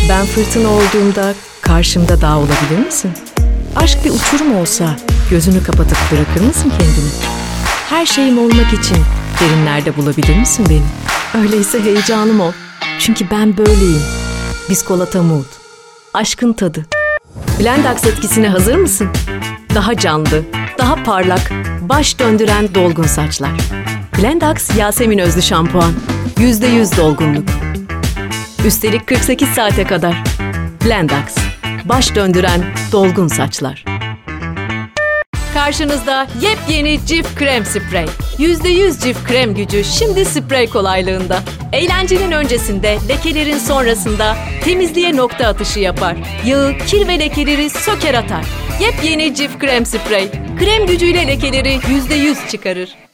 Ben fırtına olduğumda karşımda dağ olabilir misin? Aşk bir uçurum olsa gözünü kapatıp bırakır mısın kendini? Her şeyim olmak için derinlerde bulabilir misin beni? Öyleyse heyecanım ol. Çünkü ben böyleyim. Biskolata Mood. Aşkın tadı. Blendax etkisine hazır mısın? Daha canlı, daha parlak, baş döndüren dolgun saçlar. Blendax Yasemin özlü şampuan. %100 dolgunluk. Üstelik 48 saate kadar. Blendax. Baş döndüren dolgun saçlar. Karşınızda yepyeni Cif Krem Sprey. %100 cif krem gücü şimdi sprey kolaylığında. Eğlencenin öncesinde, lekelerin sonrasında temizliğe nokta atışı yapar. Yağı, kir ve lekeleri söker atar. Yepyeni Cif Krem Sprey. Krem gücüyle lekeleri %100 çıkarır.